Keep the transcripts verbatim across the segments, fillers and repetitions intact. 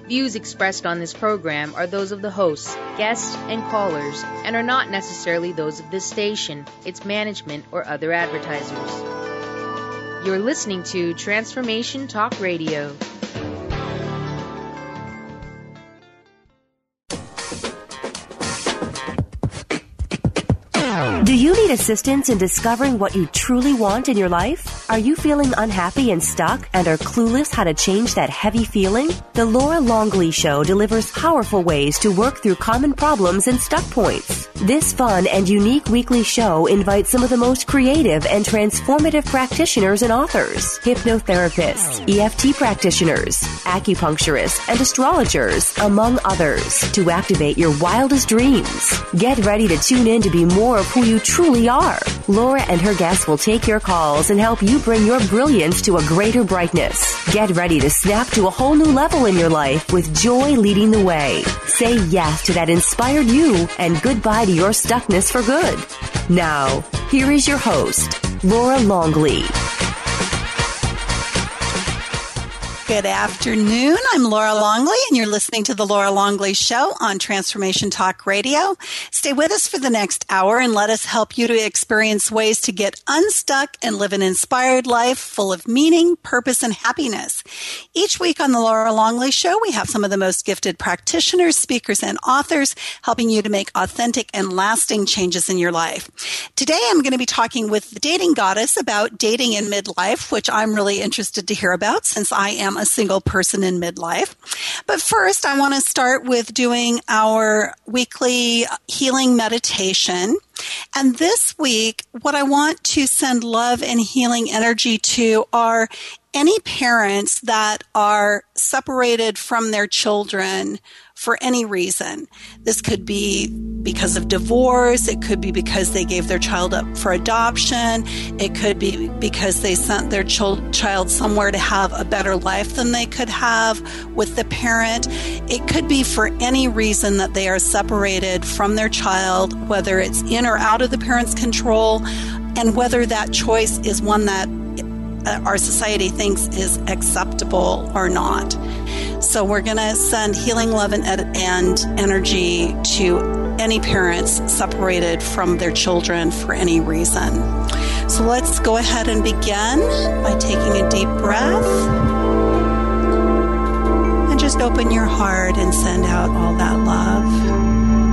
Views expressed on this program are those of the hosts, guests, and callers, and are not necessarily those of this station, its management, or other advertisers. You're listening to Transformation Talk Radio. Do you need assistance in discovering what you truly want in your life? Are you feeling unhappy and stuck and are clueless how to change that heavy feeling? The Laura Longley Show delivers powerful ways to work through common problems and stuck points. This fun and unique weekly show invites some of the most creative and transformative practitioners and authors, hypnotherapists, E F T practitioners, acupuncturists, and astrologers, among others, to activate your wildest dreams. Get ready to tune in to be more of who you truly are. Laura and her guests will take your calls and help you bring your brilliance to a greater brightness. Get ready to snap to a whole new level in your life with joy leading the way. Say yes to that inspired you and goodbye to your stuckness for good. Now, here is your host, Laura Longley. Good afternoon. I'm Laura Longley, and you're listening to The Laura Longley Show on Transformation Talk Radio. Stay with us for the next hour and let us help you to experience ways to get unstuck and live an inspired life full of meaning, purpose, and happiness. Each week on The Laura Longley Show, we have some of the most gifted practitioners, speakers, and authors helping you to make authentic and lasting changes in your life. Today, I'm going to be talking with the dating goddess about dating in midlife, which I'm really interested to hear about since I am a single person in midlife. But first, I want to start with doing our weekly healing meditation. And this week, what I want to send love and healing energy to are any parents that are separated from their children for any reason. This could be because of divorce. It could be because they gave their child up for adoption. It could be because they sent their ch- child somewhere to have a better life than they could have with the parent. It could be for any reason that they are separated from their child, whether it's in or out of the parent's control, and whether that choice is one that our society thinks is acceptable or not. So we're going to send healing love and, ed- and energy to any parents separated from their children for any reason. So let's go ahead and begin by taking a deep breath. And just open your heart and send out all that love.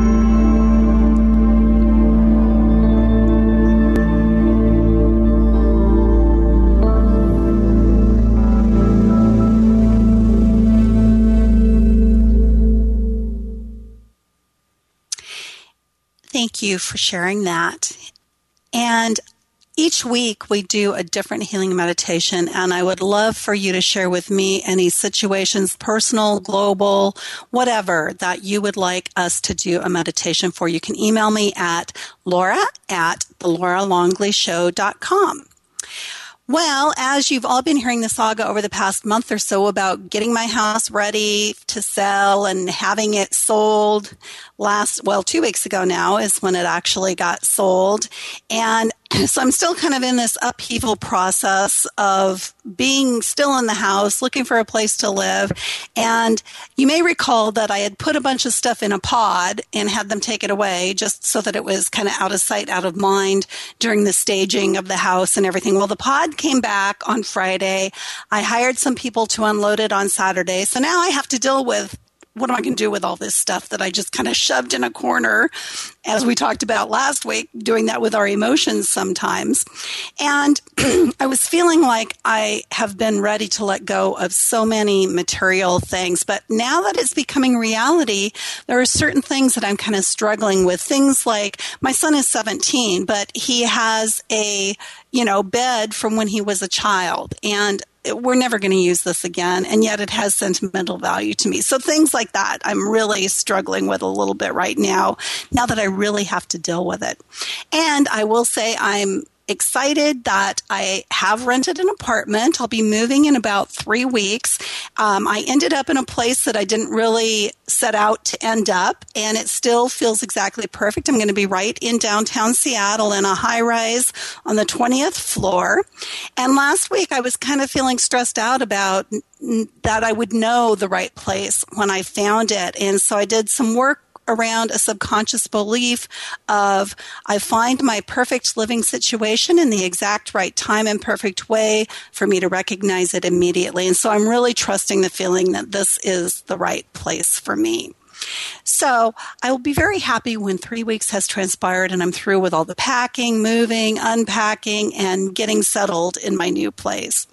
Thank you for sharing that. And each week we do a different healing meditation, and I would love for you to share with me any situations, personal, global, whatever, that you would like us to do a meditation for. You can email me at laura at the laura longley show dot com. Well, as you've all been hearing the saga over the past month or so about getting my house ready to sell and having it sold last, well, two weeks ago now is when it actually got sold. And so I'm still kind of in this upheaval process of being still in the house, looking for a place to live. And you may recall that I had put a bunch of stuff in a pod and had them take it away just so that it was kind of out of sight, out of mind during the staging of the house and everything. Well, the pod came back on Friday. I hired some people to unload it on Saturday. So now I have to deal with what am I going to do with all this stuff that I just kind of shoved in a corner, as we talked about last week, doing that with our emotions sometimes. And I was feeling like I have been ready to let go of so many material things. But now that it's becoming reality, there are certain things that I'm kind of struggling with. Things like my son is seventeen, but he has a, you know, bed from when he was a child. And we're never going to use this again, and yet it has sentimental value to me. So things like that I'm really struggling with a little bit right now, now that I really have to deal with it. And I will say I'm excited that I have rented an apartment. I'll be moving in about three weeks. Um, I ended up in a place that I didn't really set out to end up, and it still feels exactly perfect. I'm going to be right in downtown Seattle in a high-rise on the twentieth floor. And last week I was kind of feeling stressed out about that I would know the right place when I found it. And so I did some work around a subconscious belief of I find my perfect living situation in the exact right time and perfect way for me to recognize it immediately. And so I'm really trusting the feeling that this is the right place for me. So I will be very happy when three weeks has transpired and I'm through with all the packing, moving, unpacking, and getting settled in my new place.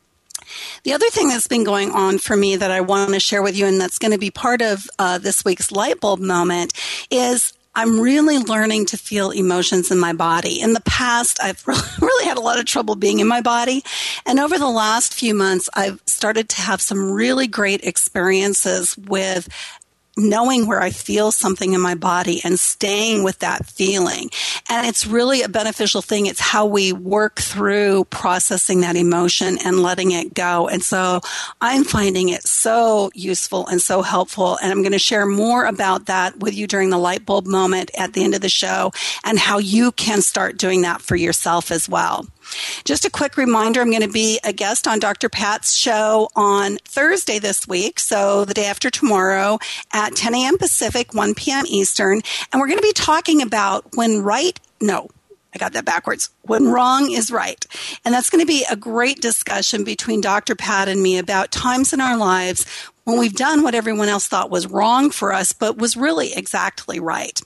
The other thing that's been going on for me that I want to share with you, and that's going to be part of uh, this week's light bulb moment, is I'm really learning to feel emotions in my body. In the past, I've really had a lot of trouble being in my body. And over the last few months, I've started to have some really great experiences with knowing where I feel something in my body and staying with that feeling. And it's really a beneficial thing. It's how we work through processing that emotion and letting it go. And so I'm finding it so useful and so helpful. And I'm going to share more about that with you during the light bulb moment at the end of the show and how you can start doing that for yourself as well. Just a quick reminder, I'm going to be a guest on Doctor Pat's show on Thursday this week, so the day after tomorrow at ten a.m. Pacific, one p.m. Eastern, and we're going to be talking about when right, no, I got that backwards, when wrong is right. And that's going to be a great discussion between Doctor Pat and me about times in our lives when we've done what everyone else thought was wrong for us, but was really exactly right.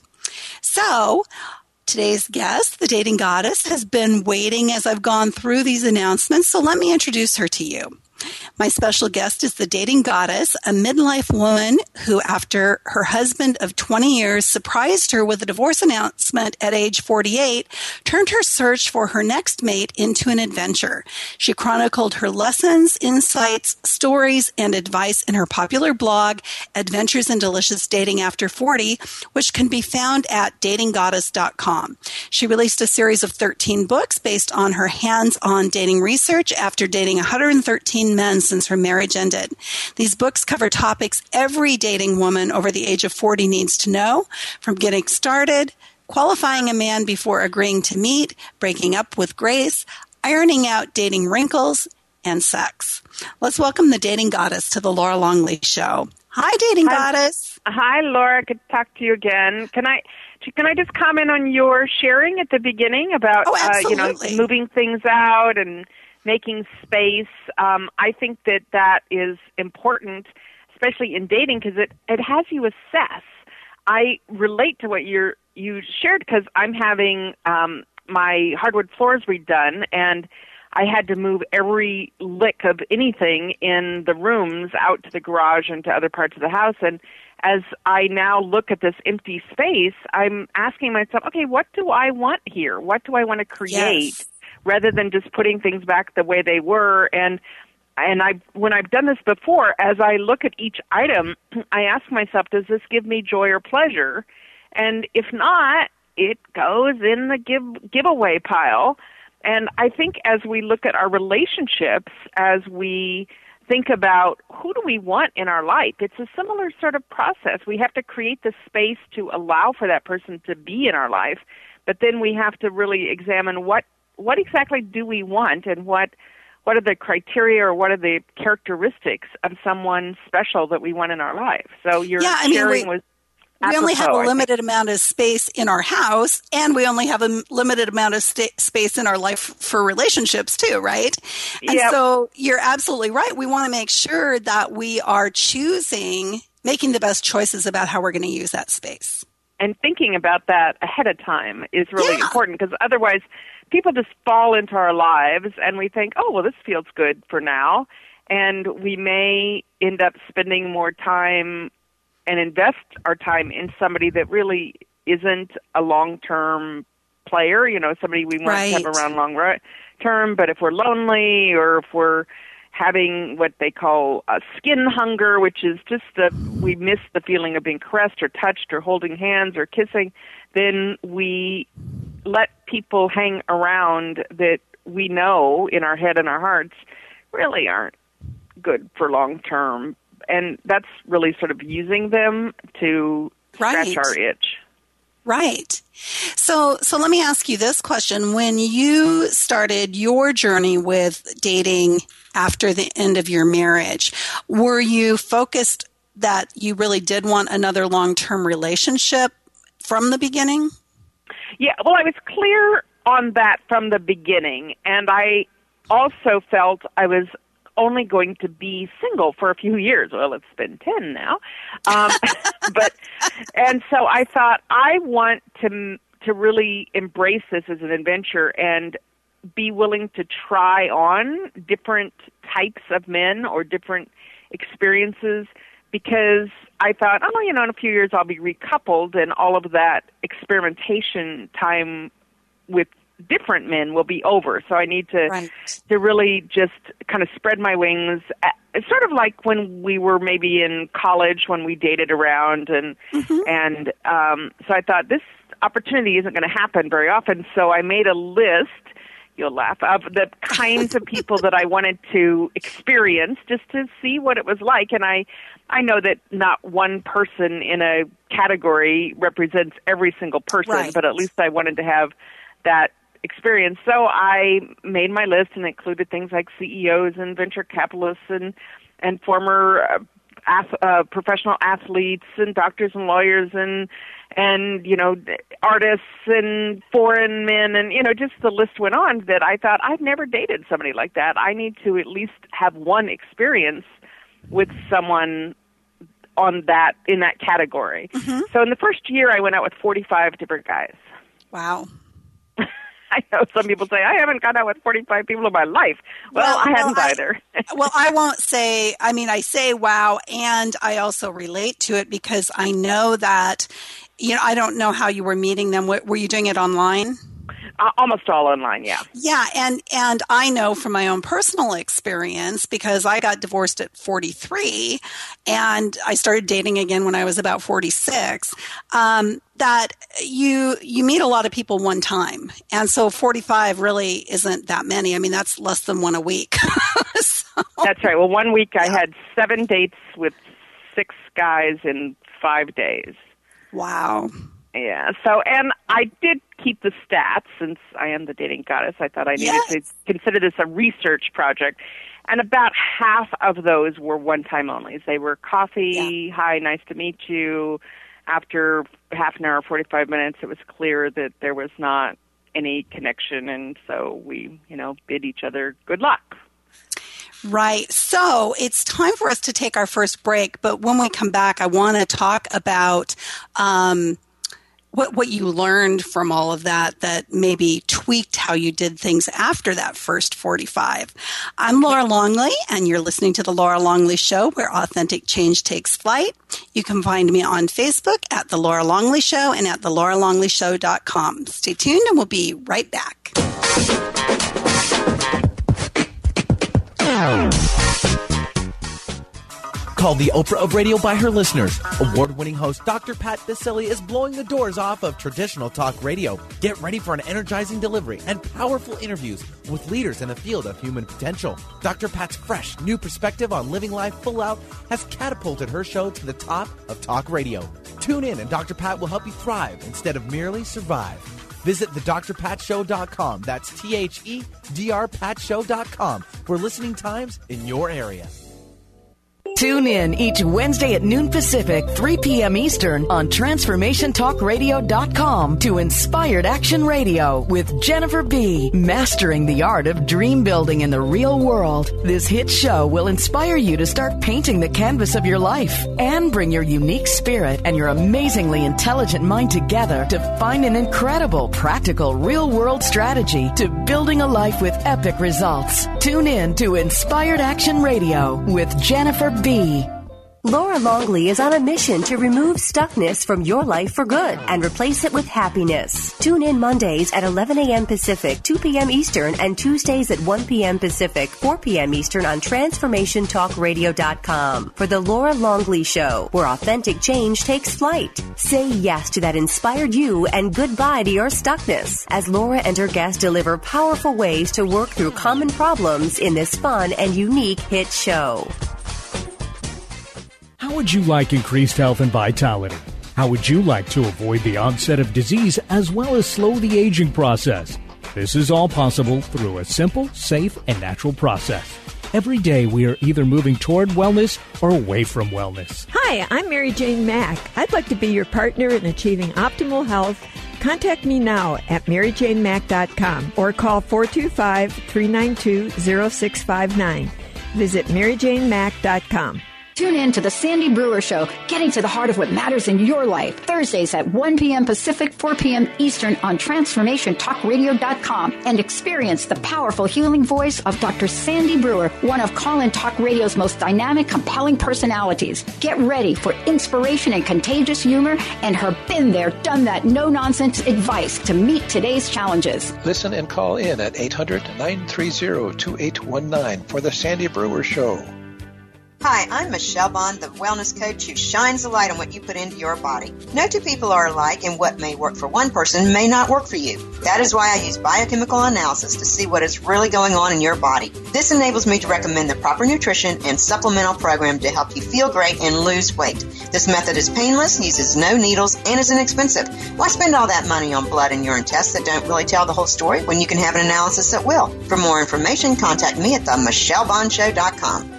So, today's guest, the Dating Goddess, has been waiting as I've gone through these announcements, so let me introduce her to you. My special guest is the Dating Goddess, a midlife woman who, after her husband of twenty years surprised her with a divorce announcement at age forty-eight, turned her search for her next mate into an adventure. She chronicled her lessons, insights, stories, and advice in her popular blog, Adventures in Delicious Dating After forty, which can be found at dating goddess dot com. She released a series of thirteen books based on her hands-on dating research after dating one hundred thirteen men since her marriage ended. These books cover topics every dating woman over the age of forty needs to know, from getting started, qualifying a man before agreeing to meet, breaking up with grace, ironing out dating wrinkles, and sex. Let's welcome the Dating Goddess to the Laura Longley Show. Hi, Dating Hi. Goddess. Hi, Laura. Good to talk to you again. Can I can I just comment on your sharing at the beginning about oh, uh, you know moving things out and making space? Um, I think that that is important, especially in dating, because it, it has you assess. I relate to what you're, you shared because I'm having um, my hardwood floors redone, and I had to move every lick of anything in the rooms out to the garage and to other parts of the house. And as I now look at this empty space, I'm asking myself, okay, what do I want here? What do I want to create? Yes. Rather than just putting things back the way they were. And and I, when I've done this before, as I look at each item, I ask myself, does this give me joy or pleasure? And if not, it goes in the give giveaway pile. And I think as we look at our relationships, as we think about who do we want in our life, it's a similar sort of process. We have to create the space to allow for that person to be in our life, but then we have to really examine what what exactly do we want, and what what are the criteria or what are the characteristics of someone special that we want in our life. So your yeah, I mean, sharing we, was we only have a apropos, limited amount of space in our house, and we only have a limited amount of sta- space in our life for relationships too, right? And Yep. so you're absolutely right. We want to make sure that we are choosing, making the best choices about how we're going to use that space. And thinking about that ahead of time is really Yeah. important, because otherwise people just fall into our lives and we think, oh, well, this feels good for now. And we may end up spending more time and invest our time in somebody that really isn't a long-term player, you know, somebody we want Right. to have around long term. But if we're lonely, or if we're having what they call a skin hunger, which is just that we miss the feeling of being caressed or touched or holding hands or kissing, then we let people hang around that we know in our head and our hearts really aren't good for long term. And that's really sort of using them to scratch Right. our itch. Right. So, so let me ask you this question. When you started your journey with dating after the end of your marriage, were you focused that you really did want another long-term relationship from the beginning? Yeah, well, I was clear on that from the beginning, and I also felt I was only going to be single for a few years. Well, it's been ten now. Um, but, and so I thought I want to, to really embrace this as an adventure and be willing to try on different types of men or different experiences, because I thought, oh, you know, in a few years I'll be recoupled, and all of that experimentation time with different men will be over. So I need to Right. to really just kind of spread my wings. It's sort of like when we were maybe in college when we dated around, and Mm-hmm. and um, so I thought this opportunity isn't going to happen very often. So I made a list. You'll laugh, of the kinds of people that I wanted to experience just to see what it was like. And I, I know that not one person in a category represents every single person, Right. but at least I wanted to have that experience. So I made my list and included things like C E Os and venture capitalists and, and former uh, ath- uh, professional athletes and doctors and lawyers and, and, you know, artists and foreign men, and, you know, just the list went on that I thought, I've never dated somebody like that. I need to at least have one experience with someone on that, in that category. Mm-hmm. So in the first year, I went out with forty-five different guys. Wow. I know some people say, I haven't gone out with forty-five people in my life. Well, Well, I well, hadn't I- either. Well, I won't say, I mean, I say wow, and I also relate to it because I know that, you know, I don't know how you were meeting them. Were you doing it online? Uh, almost all online, yeah. Yeah, and and I know from my own personal experience, because I got divorced at forty-three and I started dating again when I was about forty-six, um, that you you meet a lot of people one time. And so forty-five really isn't that many. I mean, that's less than one a week. So, That's right. Well, one week I had seven dates with six guys in five days. wow. Yeah. So, and I did keep the stats since I am the dating goddess. I thought I needed Yes. to consider this a research project. And about half of those were one-time onlys. They were coffee, hi, nice to meet you. After half an hour, forty-five minutes, it was clear that there was not any connection. And so we, you know, bid each other good luck. Right. So it's time for us to take our first break. But when we come back, I want to talk about um, what what you learned from all of that that maybe tweaked how you did things after that first forty-five. I'm Laura Longley, and you're listening to The Laura Longley Show, where authentic change takes flight. You can find me on Facebook at The Laura Longley Show and at the laura longley show dot com. Stay tuned, and we'll be right back. Called the Oprah of radio by her listeners, award-winning host Doctor Pat Baccili is blowing the doors off of traditional talk radio. Get ready for an energizing delivery and powerful interviews with leaders in the field of human potential. Doctor Pat's fresh, new perspective on living life full out has catapulted her show to the top of talk radio. Tune in and Doctor Pat will help you thrive instead of merely survive. Visit the dr pat show dot com. That's T H E D R pat show dot com for listening times in your area. Tune in each Wednesday at noon Pacific, three p.m. Eastern on transformation talk radio dot com to Inspired Action Radio with Jennifer B. Mastering the art of dream building in the real world. This hit show will inspire you to start painting the canvas of your life and bring your unique spirit and your amazingly intelligent mind together to find an incredible, practical, real-world strategy to building a life with epic results. Tune in to Inspired Action Radio with Jennifer B. Laura Longley is on a mission to remove stuckness from your life for good and replace it with happiness. Tune in Mondays at eleven a.m. Pacific, two p.m. Eastern, and Tuesdays at one p.m. Pacific, four p.m. Eastern on Transformation Talk Radio dot com for The Laura Longley Show, where authentic change takes flight. Say yes to that inspired you and goodbye to your stuckness as Laura and her guests deliver powerful ways to work through common problems in this fun and unique hit show. How would you like increased health and vitality? How would you like to avoid the onset of disease as well as slow the aging process? This is all possible through a simple, safe, and natural process. Every day we are either moving toward wellness or away from wellness. Hi, I'm Mary Jane Mack. I'd like to be your partner in achieving optimal health. Contact me now at mary jane mack dot com or call four two five, three nine two, zero six five nine. Visit mary jane mack dot com. Tune in to the Sandy Brewer Show, getting to the heart of what matters in your life. Thursdays at one p.m. Pacific, four p.m. Eastern on Transformation Talk Radio dot com, and experience the powerful healing voice of Doctor Sandy Brewer, one of Call-In Talk Radio's most dynamic, compelling personalities. Get ready for inspiration and contagious humor and her been there, done that, no-nonsense advice to meet today's challenges. Listen and call in at eight hundred, nine three zero, two eight one nine for the Sandy Brewer Show. Hi, I'm Michelle Bond, the wellness coach who shines a light on what you put into your body. No two people are alike, and what may work for one person may not work for you. That is why I use biochemical analysis to see what is really going on in your body. This enables me to recommend the proper nutrition and supplemental program to help you feel great and lose weight. This method is painless, uses no needles, and is inexpensive. Why spend all that money on blood and urine tests that don't really tell the whole story when you can have an analysis that will? For more information, contact me at the michelle bond show dot com.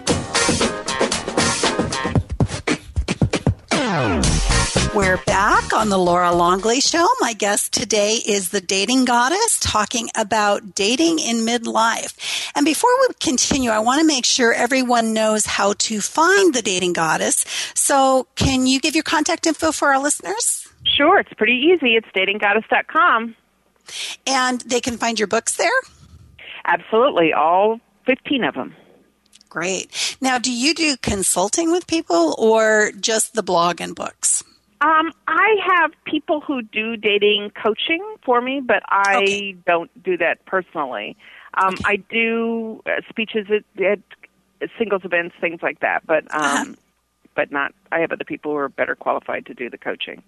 We're back on the Laura Longley Show. My guest today is the dating goddess, talking about dating in midlife. And before we continue, I want to make sure everyone knows how to find the dating goddess. So can you give your contact info for our listeners? Sure. It's pretty easy. It's dating goddess dot com. And they can find your books there? Absolutely. All fifteen of them. Great. Now, do you do consulting with people or just the blog and books? Um, I have people who do dating coaching for me, but I okay. don't do that personally. Um, okay. I do uh, speeches at, at singles events, things like that, but um, uh-huh. but not. I have other people who are better qualified to do the coaching.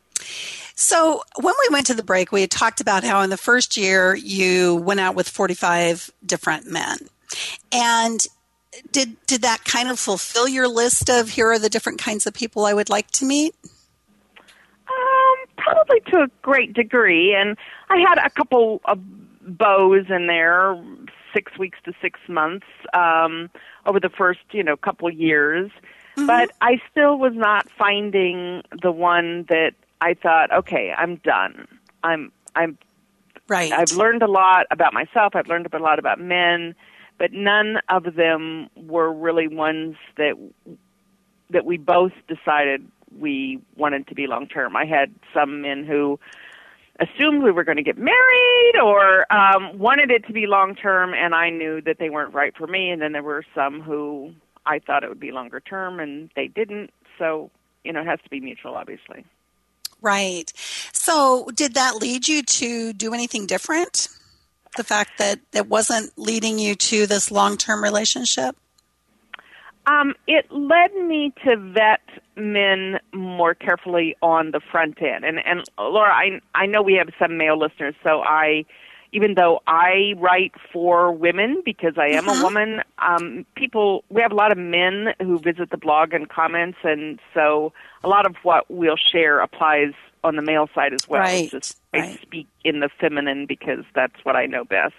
So when we went to the break, we had talked about how in the first year you went out with forty-five different men, and did did that kind of fulfill your list of here are the different kinds of people I would like to meet? Um, probably to a great degree, and I had a couple of bows in there, six weeks to six months um, over the first, you know, couple years. Mm-hmm. But I still was not finding the one that I thought, okay, I'm done. I'm I'm right. I've learned a lot about myself. I've learned a lot about men, but none of them were really ones that that we both decided we wanted to be long-term. I had some men who assumed we were going to get married or um, wanted it to be long-term, and I knew that they weren't right for me. And then there were some who I thought it would be longer-term, and they didn't. So, you know, it has to be mutual, obviously. Right. So did that lead you to do anything different? The fact that it wasn't leading you to this long-term relationship? Um, it led me to vet men more carefully on the front end. And, and Laura, I, I know we have some male listeners, so I, even though I write for women because I am mm-hmm. a woman, um, people, we have a lot of men who visit the blog and comments, and so a lot of what we'll share applies on the male side as well. Right. Just right. I speak in the feminine because that's what I know best.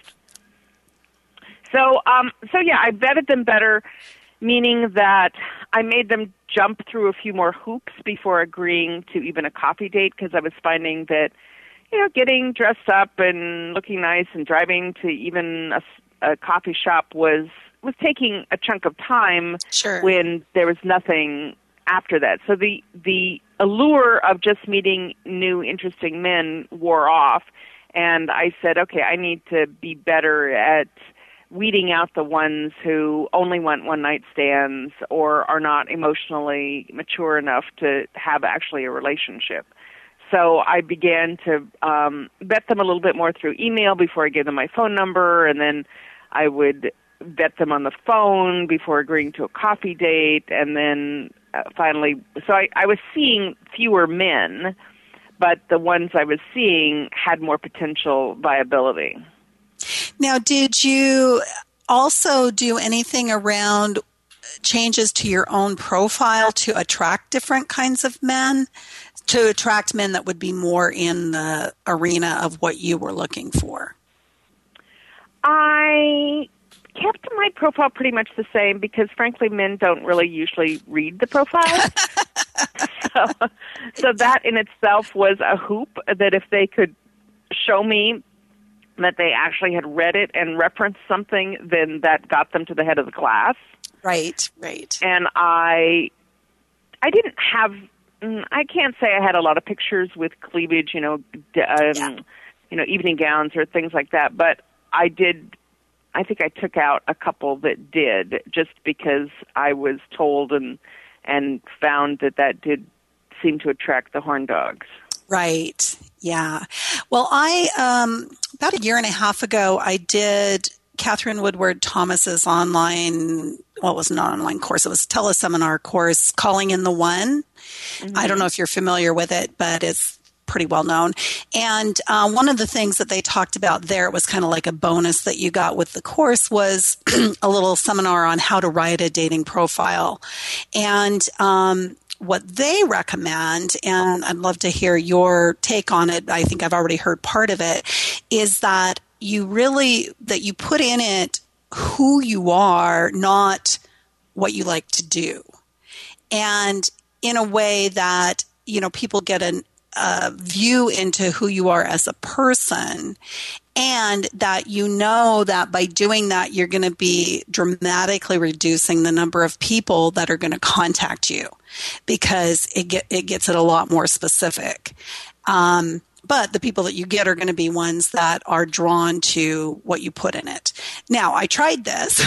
So, um, so yeah, I vetted them better, meaning that I made them jump through a few more hoops before agreeing to even a coffee date, because I was finding that, you know, getting dressed up and looking nice and driving to even a, a coffee shop was was taking a chunk of time sure. when there was nothing after that. So the the allure of just meeting new, interesting men wore off, and I said, okay, I need to be better at weeding out the ones who only want one-night stands or are not emotionally mature enough to have actually a relationship. So I began to um, vet them a little bit more through email before I gave them my phone number, and then I would vet them on the phone before agreeing to a coffee date, and then uh, finally, so I, I was seeing fewer men, but the ones I was seeing had more potential viability. Now, did you also do anything around changes to your own profile to attract different kinds of men, to attract men that would be more in the arena of what you were looking for? I kept my profile pretty much the same because, frankly, men don't really usually read the profile. so, so that in itself was a hoop, that if they could show me that they actually had read it and referenced something, then that got them to the head of the class. Right, right. And I, I didn't have, I can't say I had a lot of pictures with cleavage, you know, um, yeah. you know, evening gowns or things like that. But I did, I think I took out a couple that did, just because I was told and and found that that did seem to attract the horn dogs. Right. Yeah. Well, I, um, about a year and a half ago, I did Catherine Woodward Thomas's online, well, it was an online course. It was a teleseminar course, Calling in the One. Mm-hmm. I don't know if you're familiar with it, but it's pretty well known. And uh, one of the things that they talked about there, it was kind of like a bonus that you got with the course, was a little seminar on how to write a dating profile. And um, what they recommend, and I'd love to hear your take on it, I think I've already heard part of it, is that you really, that you put in it who you are, not what you like to do. And in a way that, you know, people get an, a view into who you are as a person, and that you know that by doing that, you're going to be dramatically reducing the number of people that are going to contact you, because it get, it gets it a lot more specific. Um, But the people that you get are going to be ones that are drawn to what you put in it. Now, I tried this,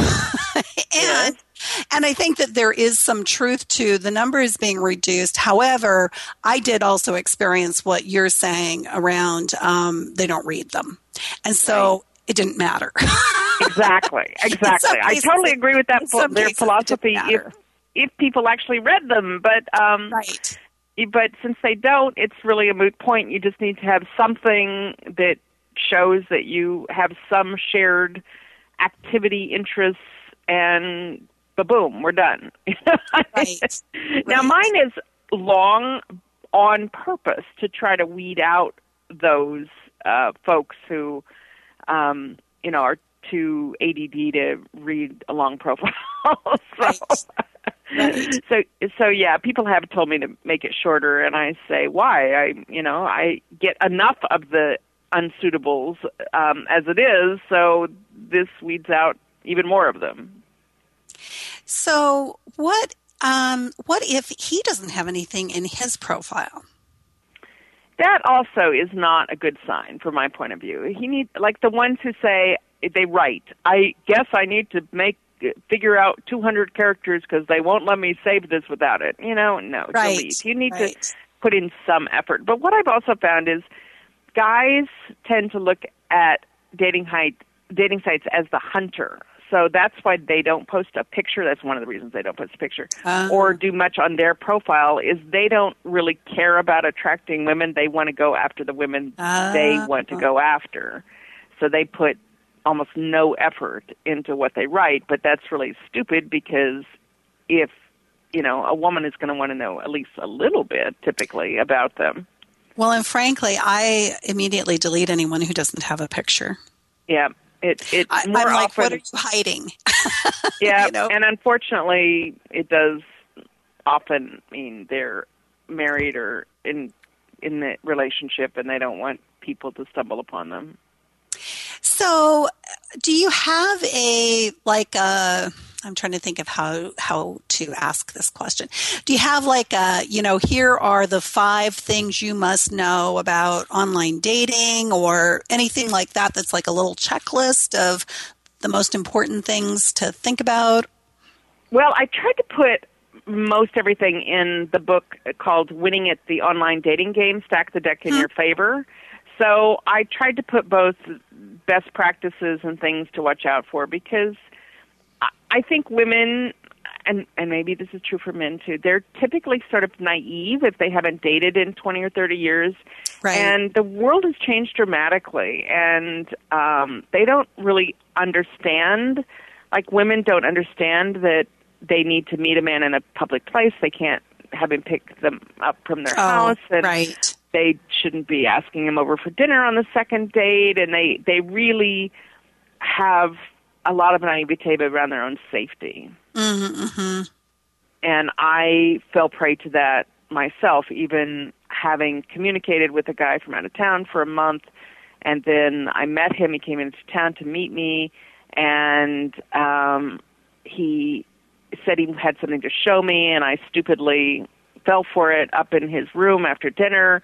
and and I think that there is some truth to the numbers being reduced. However, I did also experience what you're saying around um, they don't read them. And so right. It didn't matter. Exactly, exactly. I totally agree with that, their philosophy, if, if people actually read them. But um, right. But since they don't, it's really a moot point. You just need to have something that shows that you have some shared activity, interests, and ba-boom, we're done. Right. Now, right. mine is long on purpose to try to weed out those uh, folks who, um, you know, are too A D D to read a long profile. so. Right. Right. So, so yeah, people have told me to make it shorter, and I say, why? I, you know, I get enough of the unsuitables um, as it is, so this weeds out even more of them. So, what, um, what if he doesn't have anything in his profile? That also is not a good sign from my point of view. He needs, like the ones who say they write. I guess I need to make. figure out two hundred characters because they won't let me save this without it. You know, no, right, delete. You need right. to put in some effort. But what I've also found is guys tend to look at dating height, dating sites as the hunter. So that's why they don't post a picture. That's one of the reasons they don't post a picture uh, or do much on their profile, is they don't really care about attracting women. They want to go after the women uh, they want to go after. So they put almost no effort into what they write, but that's really stupid, because if, you know, a woman is going to want to know at least a little bit, typically, about them. Well, and frankly, I immediately delete anyone who doesn't have a picture. Yeah. It, it I, more I'm like, often, what are you hiding? Yeah, you know? And unfortunately, it does often mean they're married or in in the relationship, and they don't want people to stumble upon them. So, do you have a, like a, I'm trying to think of how, how to ask this question. Do you have like a, you know, here are the five things you must know about online dating, or anything like that that's like a little checklist of the most important things to think about? Well, I tried to put most everything in the book called Winning at the Online Dating Game, Stack the Deck in hmm. Your Favor. So I tried to put both best practices and things to watch out for, because I think women, and, and maybe this is true for men too, they're typically sort of naive if they haven't dated in twenty or thirty years. Right. And the world has changed dramatically, and um, they don't really understand, like women don't understand that they need to meet a man in a public place. They can't have him pick them up from their oh, house. And right. They shouldn't be asking him over for dinner on the second date. And they, they really have a lot of naivete around their own safety. Mm-hmm, mm-hmm. And I fell prey to that myself, even having communicated with a guy from out of town for a month. And then I met him. He came into town to meet me. And um, he said he had something to show me, and I stupidly fell for it up in his room after dinner,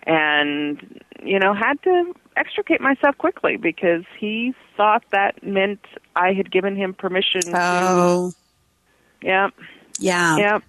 and, you know, had to extricate myself quickly because he thought that meant I had given him permission. Oh. To, yeah. Yeah. Yeah.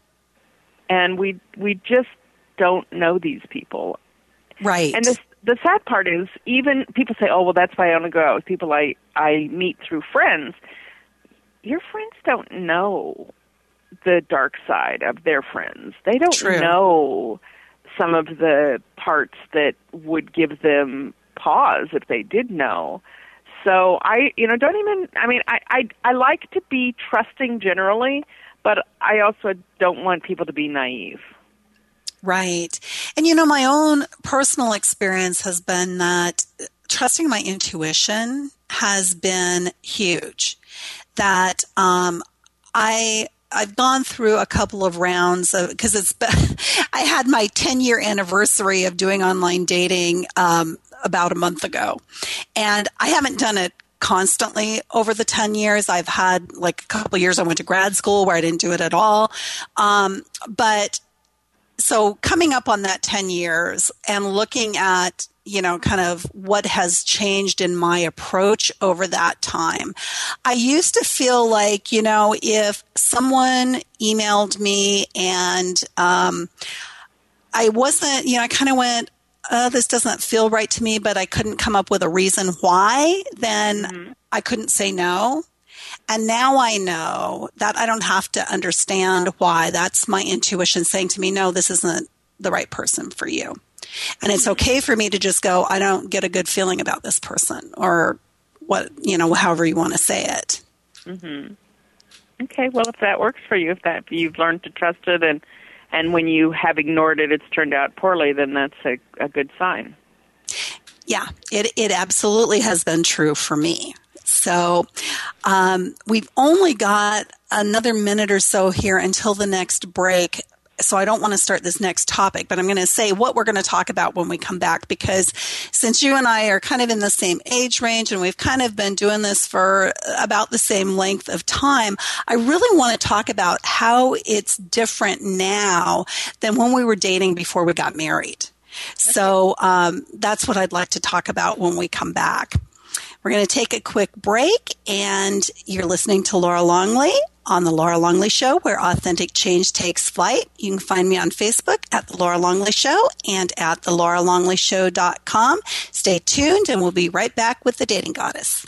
And we we just don't know these people. Right. And this, the sad part is, even people say, oh, well, that's why I only go out with people I, I meet through friends. Your friends don't know the dark side of their friends. They don't True. know some of the parts that would give them pause if they did know. So I, you know, don't even, I mean, I, I, I like to be trusting generally, but I also don't want people to be naive. Right. And, you know, my own personal experience has been that trusting my intuition has been huge. That um, I I've gone through a couple of rounds of, because it's been, I had my ten year anniversary of doing online dating um, about a month ago, and I haven't done it constantly over the ten years. I've had like a couple of years I went to grad school where I didn't do it at all, um, but so coming up on that ten years and looking at, you know, kind of what has changed in my approach over that time. I used to feel like, you know, if someone emailed me and um, I wasn't, you know, I kind of went, oh, this doesn't feel right to me, but I couldn't come up with a reason why, then mm-hmm. I couldn't say no. And now I know that I don't have to understand why. That's my intuition saying to me, no, this isn't the right person for you. And it's okay for me to just go, I don't get a good feeling about this person, or what, you know, however you want to say it. Mm-hmm. Okay, well, if that works for you, if that if you've learned to trust it, and and when you have ignored it, it's turned out poorly, then that's a, a good sign. Yeah, it it absolutely has been true for me. So um, we've only got another minute or so here until the next break. So I don't want to start this next topic, but I'm going to say what we're going to talk about when we come back, because since you and I are kind of in the same age range and we've kind of been doing this for about the same length of time, I really want to talk about how it's different now than when we were dating before we got married. So um, that's what I'd like to talk about when we come back. We're going to take a quick break, and you're listening to Laura Longley on The Laura Longley Show, where authentic change takes flight. You can find me on Facebook at The Laura Longley Show and at the laura longley show dot com. Stay tuned, and we'll be right back with the Dating Goddess.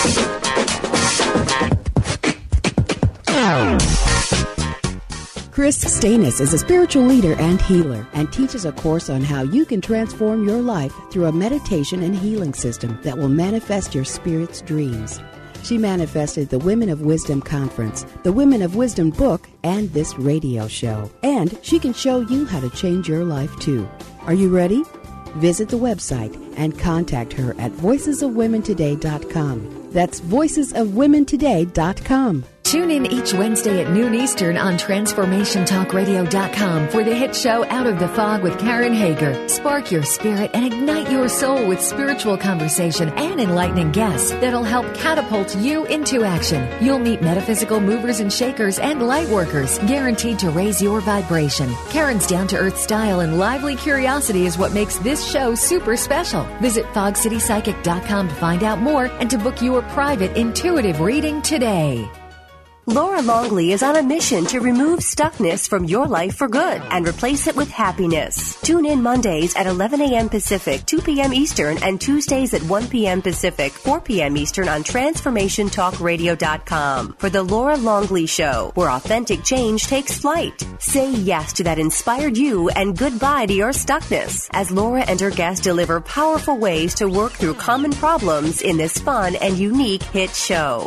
Chris Stanis is a spiritual leader and healer and teaches a course on how you can transform your life through a meditation and healing system that will manifest your spirit's dreams. She manifested the Women of Wisdom Conference, the Women of Wisdom book, and this radio show. And she can show you how to change your life too. Are you ready? Visit the website and contact her at voices of women today dot com. That's voices of women today dot com. Tune in each Wednesday at noon Eastern on Transformation Talk Radio dot com for the hit show Out of the Fog with Karen Hager. Spark your spirit and ignite your soul with spiritual conversation and enlightening guests that'll help catapult you into action. You'll meet metaphysical movers and shakers and light workers, guaranteed to raise your vibration. Karen's down-to-earth style and lively curiosity is what makes this show super special. Visit fog city psychic dot com to find out more and to book your private intuitive reading today. Laura Longley is on a mission to remove stuckness from your life for good and replace it with happiness. Tune in Mondays at eleven a.m. Pacific, two p.m. Eastern, and Tuesdays at one p.m. Pacific, four p.m. Eastern on Transformation Talk Radio dot com for The Laura Longley Show, where authentic change takes flight. Say yes to that inspired you and goodbye to your stuckness as Laura and her guests deliver powerful ways to work through common problems in this fun and unique hit show.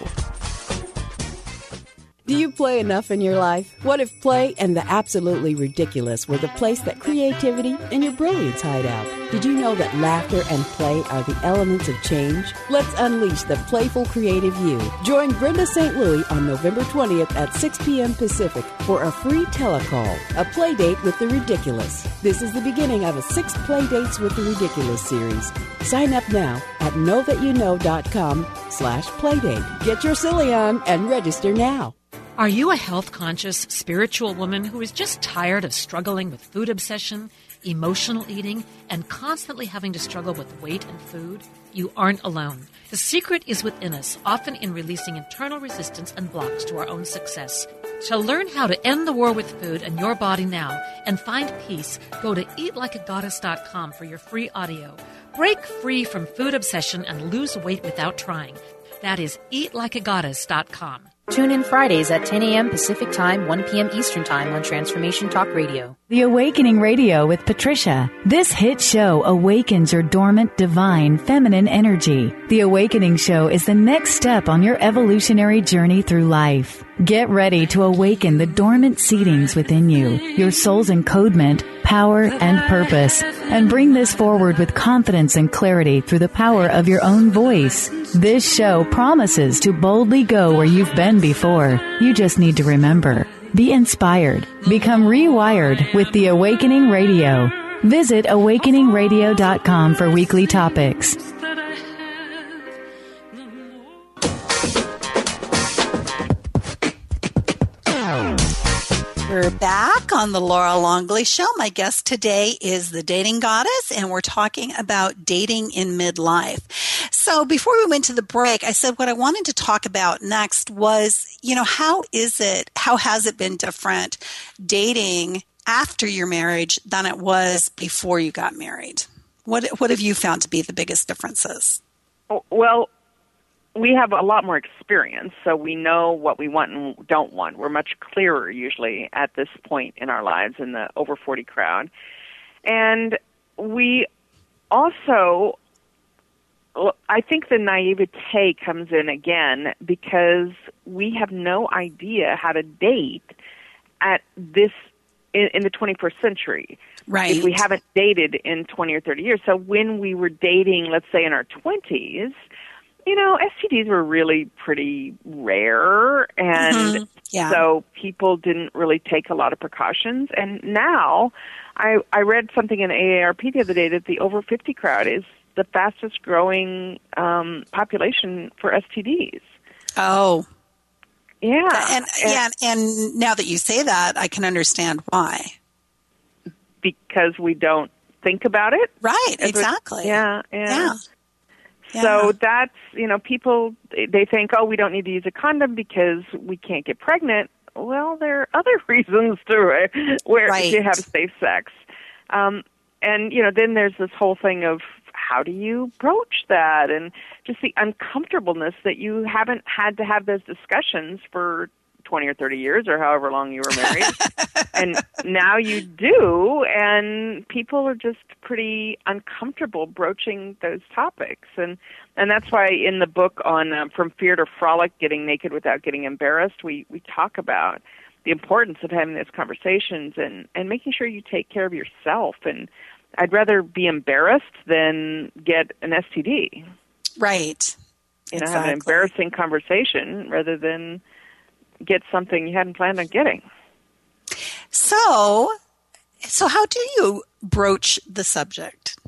Do you play enough in your life? What if play and the absolutely ridiculous were the place that creativity and your brilliance hide out? Did you know that laughter and play are the elements of change? Let's unleash the playful, creative you. Join Brenda Saint Louis on November twentieth at six p.m. Pacific for a free telecall, a play date with the ridiculous. This is the beginning of a six play dates with the ridiculous series. Sign up now at know that you know dot com slash playdate. Get your silly on and register now. Are you a health-conscious, spiritual woman who is just tired of struggling with food obsession, emotional eating, and constantly having to struggle with weight and food? You aren't alone. The secret is within us, often in releasing internal resistance and blocks to our own success. To learn how to end the war with food and your body now and find peace, go to eat like a goddess dot com for your free audio. Break free from food obsession and lose weight without trying. That is eat like a goddess dot com. Tune in Fridays at ten a.m. Pacific Time, one p.m. Eastern Time on Transformation Talk Radio. The Awakening Radio with Patricia. This hit show awakens your dormant, divine, feminine energy. The Awakening Show is the next step on your evolutionary journey through life. Get ready to awaken the dormant seedings within you, your soul's encodement, power, and purpose, and bring this forward with confidence and clarity through the power of your own voice. This show promises to boldly go where you've been before. You just need to remember. Be inspired. Become rewired with The Awakening Radio. Visit awakening radio dot com for weekly topics. We're back on the Laura Longley Show. My guest today is the Dating Goddess, and we're talking about dating in midlife. So before we went to the break, I said what I wanted to talk about next was, you know, how is it, how has it been different dating after your marriage than it was before you got married? What what have you found to be the biggest differences? Well, we have a lot more experience, so we know what we want and don't want. We're much clearer usually at this point in our lives in the over forty crowd. And we also, I think the naivete comes in again because we have no idea how to date at this, in, in the twenty-first century. Right. If we haven't dated in twenty or thirty years. So when we were dating, let's say in our twenties, you know, S T Ds were really pretty rare, and mm-hmm. yeah. so people didn't really take a lot of precautions. And now, I, I read something in A A R P the other day that the over fifty crowd is the fastest growing um, population for S T Ds. Oh. Yeah. And, and, yeah, and now that you say that, I can understand why. Because we don't think about it? Right, exactly. Yeah, yeah. yeah. Yeah. So that's, you know, people, they think, oh, we don't need to use a condom because we can't get pregnant. Well, there are other reasons to where right. you have safe sex. Um, and, you know, then there's this whole thing of how do you broach that and just the uncomfortableness that you haven't had to have those discussions for twenty or thirty years or however long you were married. And now you do, and people are just pretty uncomfortable broaching those topics. And and that's why in the book on um, From Fear to Frolic, Getting Naked Without Getting Embarrassed, we, we talk about the importance of having those conversations and, and making sure you take care of yourself. And I'd rather be embarrassed than get an S T D. Right. You know, exactly. have an embarrassing conversation rather than get something you hadn't planned on getting. So, so how do you broach the subject?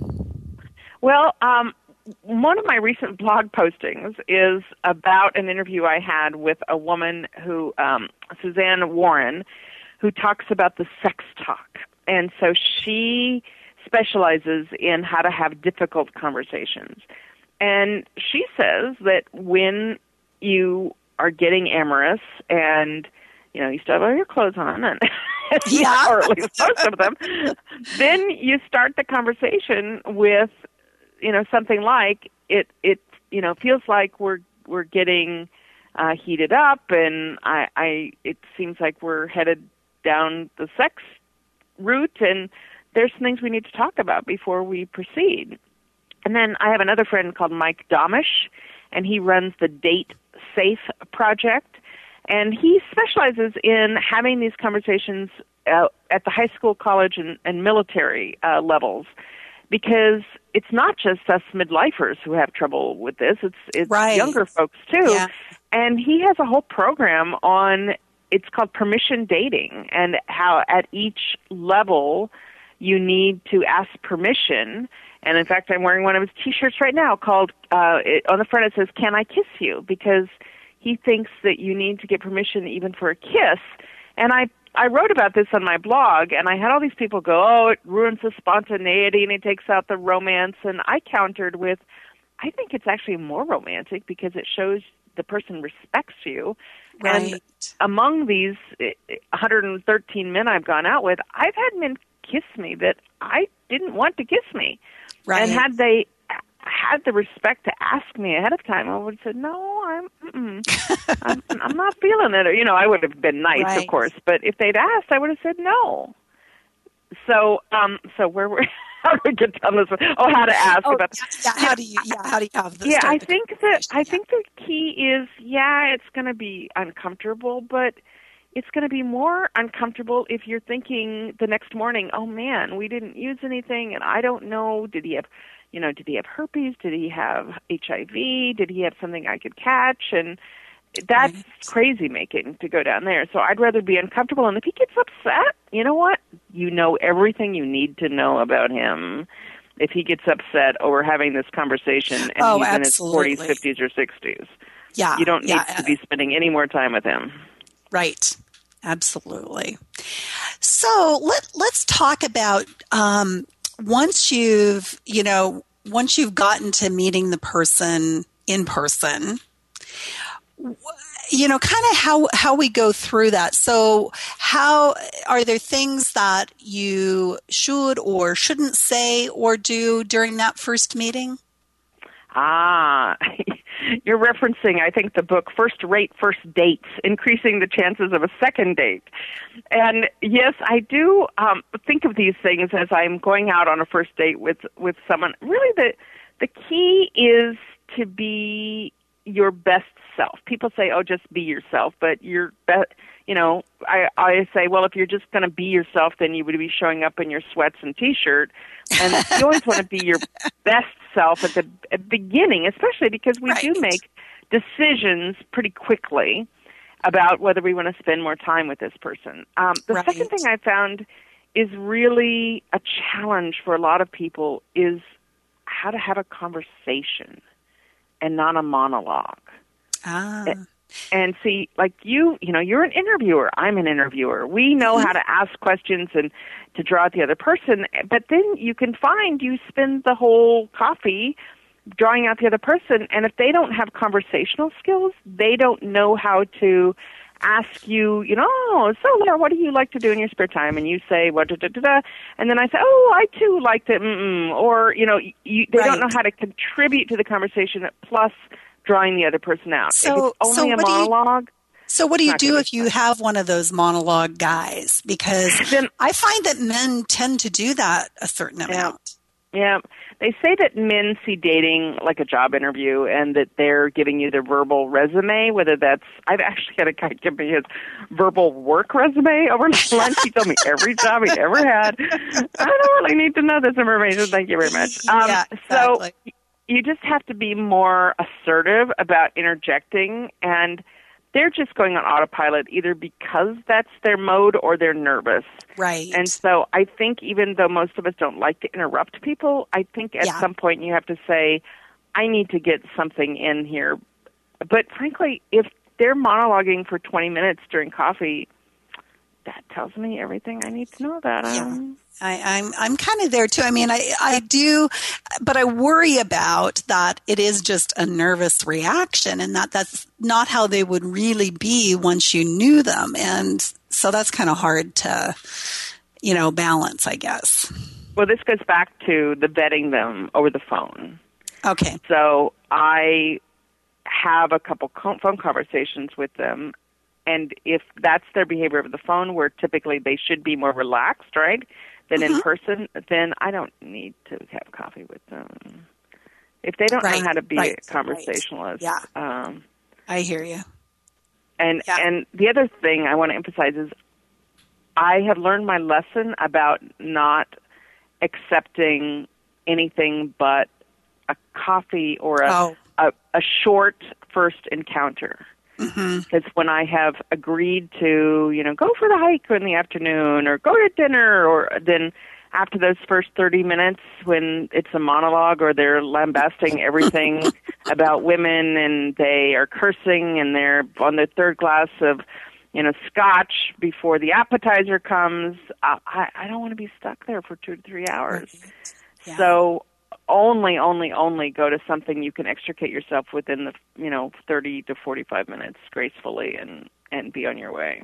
Well, um, one of my recent blog postings is about an interview I had with a woman who, um, Suzanne Warren, who talks about the sex talk. And so she specializes in how to have difficult conversations. And she says that when you are getting amorous and, you know, you still have all your clothes on, and yeah. or at least most of them, then you start the conversation with, you know, something like, it, it you know, feels like we're we're getting uh, heated up, and I, I it seems like we're headed down the sex route, and there's things we need to talk about before we proceed. And then I have another friend called Mike Domish, and he runs the Date Safe Project, and he specializes in having these conversations uh, at the high school, college, and, and military uh, levels, because it's not just us midlifers who have trouble with this. It's it's right. younger folks too. Yeah. And he has a whole program on, it's called permission dating, and how at each level you need to ask permission. And in fact, I'm wearing one of his T-shirts right now called, uh, it, on the front it says, "Can I kiss you?" Because he thinks that you need to get permission even for a kiss. And I I wrote about this on my blog, and I had all these people go, "Oh, it ruins the spontaneity and it takes out the romance." And I countered with, I think it's actually more romantic because it shows the person respects you. Right. And among these one hundred thirteen men I've gone out with, I've had men kiss me that I didn't want to kiss me. Right. And had they had the respect to ask me ahead of time, I would have said, "No, I'm, mm-mm. I'm, I'm not feeling it." Or, you know, I would have been nice, right. of course. But if they'd asked, I would have said no. So, um, so where were? How do we get down this? Oh, how to ask oh, about? Yeah, how do you? Yeah, how do you have this? Yeah, I think that I think the key is, yeah, it's going to be uncomfortable, but it's going to be more uncomfortable if you're thinking the next morning, "Oh man, we didn't use anything, and I don't know. Did he have, you know, did he have herpes? Did he have H I V? Did he have something I could catch?" And that's right. Crazy making to go down there. So I'd rather be uncomfortable. And if he gets upset, you know what? You know everything you need to know about him. If he gets upset over having this conversation and oh, he's absolutely. in his forties, fifties, or sixties, yeah, you don't need yeah. to be spending any more time with him. Right. Absolutely. So let, let's talk about um, once you've, you know, once you've gotten to meeting the person in person, you know, kind of how, how we go through that. So how are there things that you should or shouldn't say or do during that first meeting? Ah, you're referencing, I think, the book First Rate, First Dates, Increasing the Chances of a Second Date. And yes, I do um, think of these things as I'm going out on a first date with, with someone. Really, the the key is to be your best self. People say, "Oh, just be yourself," but you're, be- you know, I, I say, well, if you're just going to be yourself, then you would be showing up in your sweats and T-shirt. And you always want to be your best self at the at beginning, especially because we right. do make decisions pretty quickly about whether we want to spend more time with this person. Um, the right. second thing I found is really a challenge for a lot of people is how to have a conversation and not a monologue. Ah. And, and see, like you, you know, you're an interviewer. I'm an interviewer. We know mm-hmm. how to ask questions and to draw out the other person. But then you can find you spend the whole coffee drawing out the other person. And if they don't have conversational skills, they don't know how to ask you, you know, "Oh, so Laura, what do you like to do in your spare time?" And you say, "What, da, da, da, da." And then I say, "Oh, I too like to," mm-mm. Or, you know, you, they right. don't know how to contribute to the conversation plus drawing the other person out. So, if it's only so a monologue. You, so what do you do if you fun. have one of those monologue guys? Because then, I find that men tend to do that a certain amount. Yeah. yeah. They say that men see dating like a job interview and that they're giving you their verbal resume, whether that's, I've actually had a guy give me his verbal work resume over lunch. He told me every job he'd ever had. I don't really need to know this information. Thank you very much. Um, yeah, exactly. So you just have to be more assertive about interjecting. And they're just going on autopilot either because that's their mode or they're nervous. Right. And so I think even though most of us don't like to interrupt people, I think at Yeah. some point you have to say, I need to get something in here. But frankly, if they're monologuing for twenty minutes during coffee, that tells me everything I need to know about them. I, I'm I'm kind of there too. I mean, I, I do, but I worry about that it is just a nervous reaction and that that's not how they would really be once you knew them. And so that's kind of hard to, you know, balance, I guess. Well, this goes back to the vetting them over the phone. Okay. So I have a couple phone conversations with them. And if that's their behavior over the phone, where typically they should be more relaxed, right, than Mm-hmm. in person, then I don't need to have coffee with them. If they don't Right, know how to be right, a conversationalist. right. Yeah. Um, I hear you. and and the other thing I want to emphasize is I have learned my lesson about not accepting anything but a coffee or a, Oh. a, a short first encounter. Mm-hmm. Because when I have agreed to, you know, go for the hike in the afternoon or go to dinner, or then after those first thirty minutes when it's a monologue or they're lambasting everything about women and they are cursing and they're on their third glass of, you know, scotch before the appetizer comes, I, I, I don't want to be stuck there for two to three hours. Yeah. So only, only, only go to something you can extricate yourself within the, you know, thirty to forty-five minutes gracefully and, and be on your way.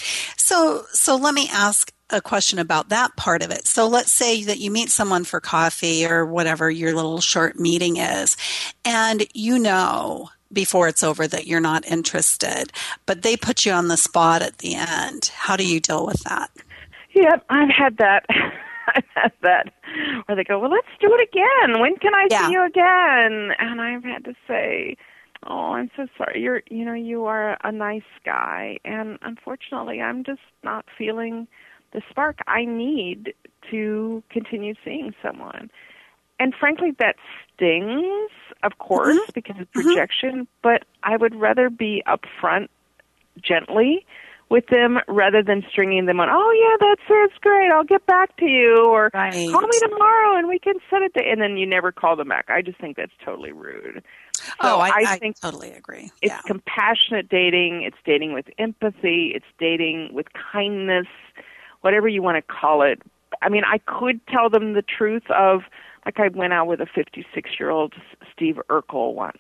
So, so let me ask a question about that part of it. So let's say that you meet someone for coffee or whatever your little short meeting is, and you know before it's over that you're not interested, but they put you on the spot at the end. How do you deal with that? Yep, I've had that. I've had that where they go, well, let's do it again. When can I Yeah. see you again? And I've had to say, oh, I'm so sorry. You're, you know, you are a nice guy, and unfortunately, I'm just not feeling the spark I need to continue seeing someone. And frankly, that stings, of course, Mm-hmm. because of projection, but I would rather be upfront gently with them rather than stringing them on, oh, yeah, that's that's great, I'll get back to you, or Right. call me tomorrow and we can set it there, and then you never call them back. I just think that's totally rude. So oh, I, I think totally agree. it's Yeah. compassionate dating, it's dating with empathy, it's dating with kindness, whatever you want to call it. I mean, I could tell them the truth of, like I went out with a fifty-six-year-old Steve Urkel once.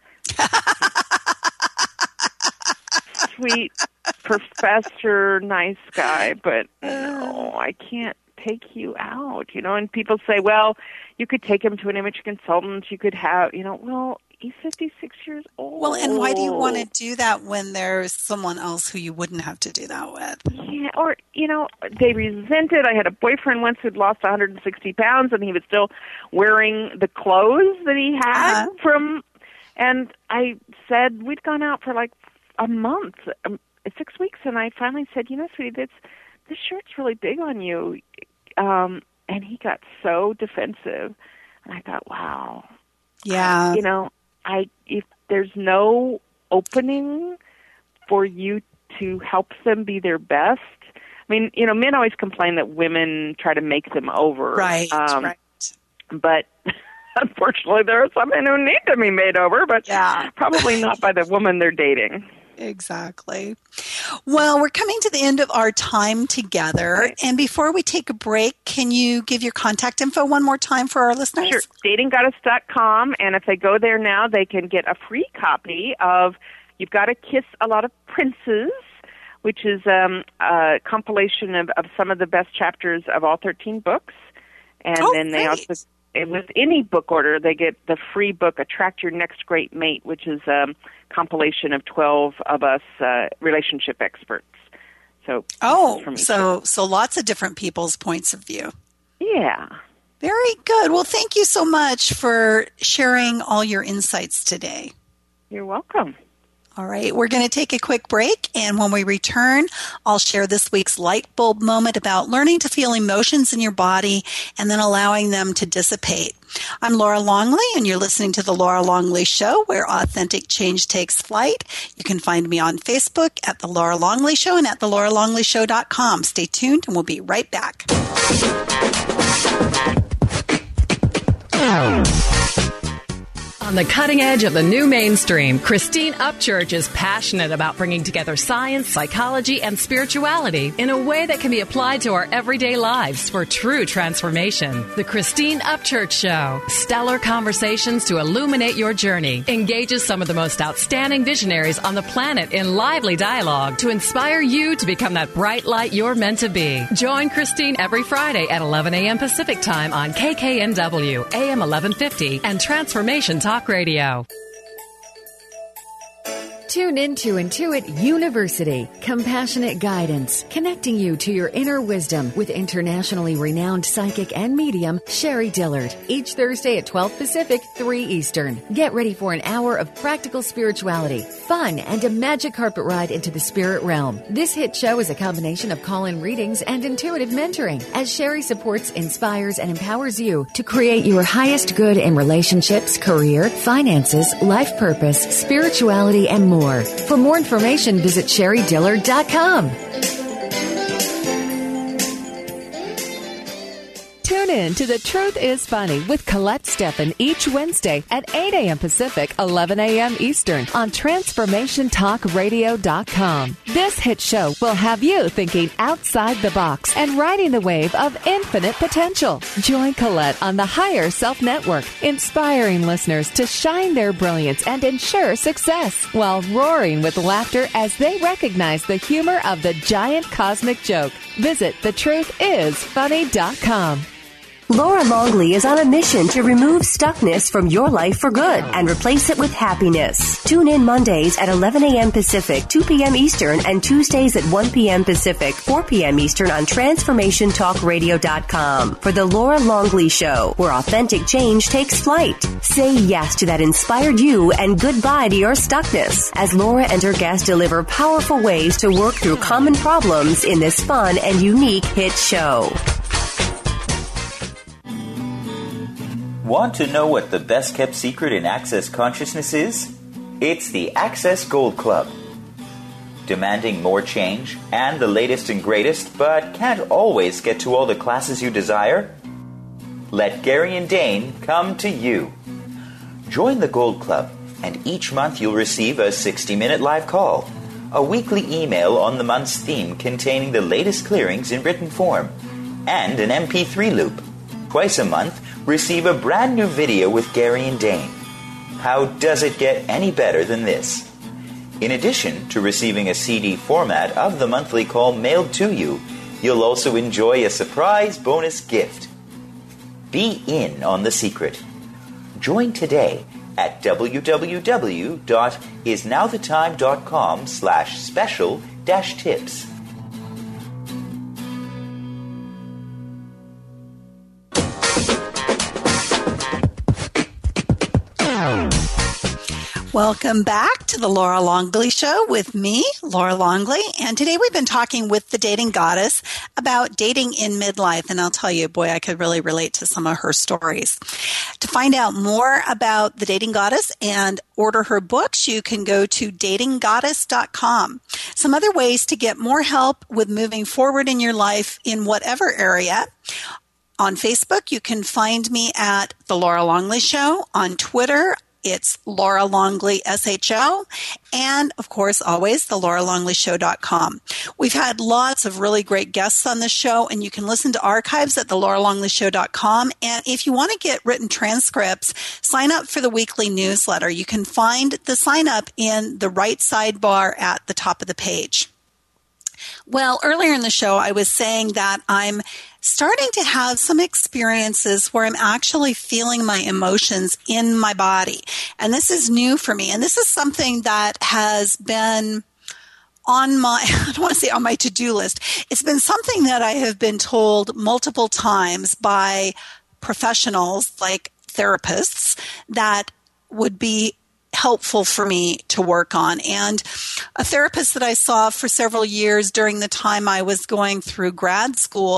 Sweet professor, nice guy, but no, I can't take you out, you know. And people say, well, you could take him to an image consultant, you could have, you know, well, he's fifty-six years old. Well, and why do you want to do that when there's someone else who you wouldn't have to do that with? Yeah, or, you know, they resent it. I had a boyfriend once who'd lost one hundred sixty pounds, and he was still wearing the clothes that he had Uh-huh. from, and I said, we'd gone out for like a month, um, six weeks, and I finally said, you know, sweetie, this, this shirt's really big on you. Um, and he got so defensive, and I thought, wow. Yeah. I, you know, I if there's no opening for you to help them be their best. I mean, you know, men always complain that women try to make them over. Right, um, right. But unfortunately, there are some men who need to be made over, but Yeah. probably not by the woman they're dating. Exactly. Well, we're coming to the end of our time together. Right. And before we take a break, can you give your contact info one more time for our listeners? Sure. dating goddess dot com, and if they go there now, they can get a free copy of You've Got to Kiss a Lot of Princes, which is um, a compilation of, of some of the best chapters of all thirteen books. And Oh, then they great. also, and with any book order, they get the free book, Attract Your Next Great Mate, which is a compilation of twelve of us uh, relationship experts. So, Oh, from each so so lots of different people's points of view. yeah. Very good. Well, thank you so much for sharing all your insights today. You're welcome. All right, we're going to take a quick break, and when we return, I'll share this week's light bulb moment about learning to feel emotions in your body and then allowing them to dissipate. I'm Laura Longley, and you're listening to The Laura Longley Show, where authentic change takes flight. You can find me on Facebook at The Laura Longley Show and at the laura longley show dot com. Stay tuned, and we'll be right back. On the cutting edge of the new mainstream, Christine Upchurch is passionate about bringing together science, psychology, and spirituality in a way that can be applied to our everyday lives for true transformation. The Christine Upchurch Show, stellar conversations to illuminate your journey, engages some of the most outstanding visionaries on the planet in lively dialogue to inspire you to become that bright light you're meant to be. Join Christine every Friday at eleven a.m. Pacific Time on K K N W, A M eleven fifty, and Transformation Talk Radio. Tune in to Intuit University, compassionate guidance, connecting you to your inner wisdom with internationally renowned psychic and medium Sherry Dillard. Each Thursday at twelve Pacific, three Eastern. Get ready for an hour of practical spirituality, fun, and a magic carpet ride into the spirit realm. This hit show is a combination of call-in readings and intuitive mentoring, as Sherry supports, inspires, and empowers you to create your highest good in relationships, career, finances, life purpose, spirituality, and more. For more information, visit sherry dillard dot com. Tune in to The Truth is Funny with Colette Steffen each Wednesday at eight a.m. Pacific, eleven a.m. Eastern on transformation talk radio dot com. This hit show will have you thinking outside the box and riding the wave of infinite potential. Join Colette on the Higher Self Network, inspiring listeners to shine their brilliance and ensure success while roaring with laughter as they recognize the humor of the giant cosmic joke. Visit the truth is funny dot com. Laura Longley is on a mission to remove stuckness from your life for good and replace it with happiness. Tune in Mondays at eleven a.m. Pacific, two p.m. Eastern, and Tuesdays at one p.m. Pacific, four p.m. Eastern on transformation talk radio dot com for The Laura Longley Show, where authentic change takes flight. Say yes to that inspired you and goodbye to your stuckness as Laura and her guests deliver powerful ways to work through common problems in this fun and unique hit show. Want to know what the best kept secret in Access Consciousness is? It's the Access Gold Club. Demanding more change and the latest and greatest, but can't always get to all the classes you desire? Let Gary and Dane come to you. Join the Gold Club, and each month you'll receive a sixty-minute live call, a weekly email on the month's theme containing the latest clearings in written form, and an M P three loop. Twice a month, receive a brand new video with Gary and Dane. How does it get any better than this? In addition to receiving a C D format of the monthly call mailed to you, you'll also enjoy a surprise bonus gift. Be in on the secret. Join today at w w w dot is now the time dot com slash special dash tips. Welcome back to the Laura Longley Show with me, Laura Longley. And today we've been talking with the dating goddess about dating in midlife. And I'll tell you, boy, I could really relate to some of her stories. To find out more about the dating goddess and order her books, you can go to dating goddess dot com. Some other ways to get more help with moving forward in your life in whatever area. On Facebook, you can find me at The Laura Longley Show. On Twitter, it's Laura Longley S H O, and of course, always the laura longley show dot com. We've had lots of really great guests on the show, and you can listen to archives at the laura longley show dot com. And if you want to get written transcripts, sign up for the weekly newsletter. You can find the sign up in the right sidebar at the top of the page. Well, earlier in the show, I was saying that I'm starting to have some experiences where I'm actually feeling my emotions in my body. And this is new for me. And this is something that has been on my, I don't want to say on my to-do list. It's been something that I have been told multiple times by professionals like therapists that would be helpful for me to work on. And a therapist that I saw for several years during the time I was going through grad school